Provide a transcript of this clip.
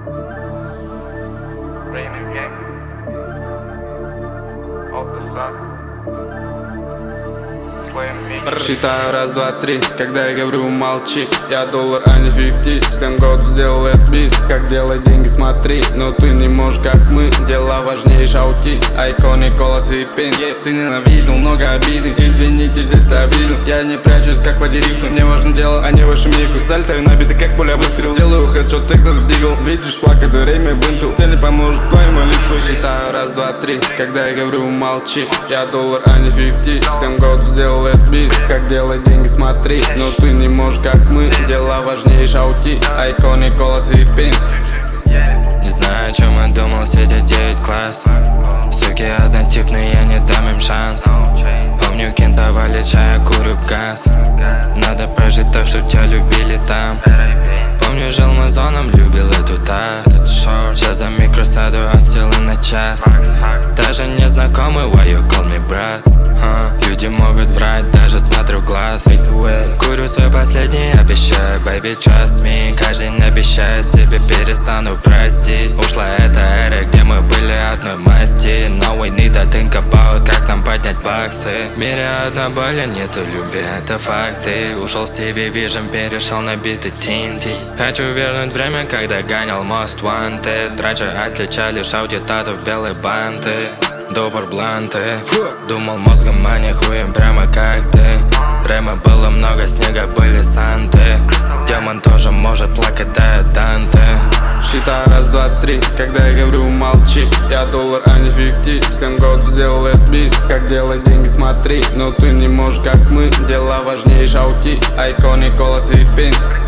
Raining gang of the sun. Считаю раз, два, три, когда я говорю молчи. Я доллар, а не 50. 7 год сделал этот бит. Как делать деньги, смотри. Но ты не можешь, как мы. Дела важнее шаути. Айкон, Николас и Пин. Ты ненавидел, много обиды. Извинитесь, если обидел. Я не прячусь, как потеривший. Мне важно дело, а не ваши мифы. Залетаю на биты, как пуля выстрел. Делаю хедшот, Texas в дигл. Видишь флаг, это время вымпел. Тебе не поможет твои молитвы. Считаю раз, два, три, когда я говорю молчи. Я доллар, а не 50. 7 год сделал этот бит. Как делать деньги, смотри. Но ты не можешь, как мы. Дела важнее шаути. Айкон, Николас и Пин. Не знаю, о чем я думал, сидя 9 класс. Суки однотипные, я не дам им шанс. Помню, кентовали чай, курю газ. Надо прожить так, чтоб тебя любили там. Помню, жил мазоном, любил эту тат. Сейчас за микро саду, отсылы на час. Даже незнакомый, why you call me брат? Люди могут врать, даже смотрю в глаз. Курю свой последний, обещаю, baby, trust me. Каждый день обещаю себе, перестану простить. Ушла эта эра, где мы были одной масти. Now we need to think about, как нам поднять баксы. В мире одна боль, а нету любви, это факты. Ушел с TV Vision, перешел на биты TNT. Хочу вернуть время, когда гонял Most Wanted. Раньше отличали шаути тату белые банты. Добр бланты. Думал мозгом, а не хуем, прямо как ты. Рэма было много, снега были санты. Демон тоже может плакать, да, Данте. Считаю раз, два, три, когда я говорю молчи. Я доллар, а не 50. 7 год сделал этот бит. Как делать деньги, смотри. Но ты не можешь, как мы. Дела важнее шаути. Айкон, Николас и Пин.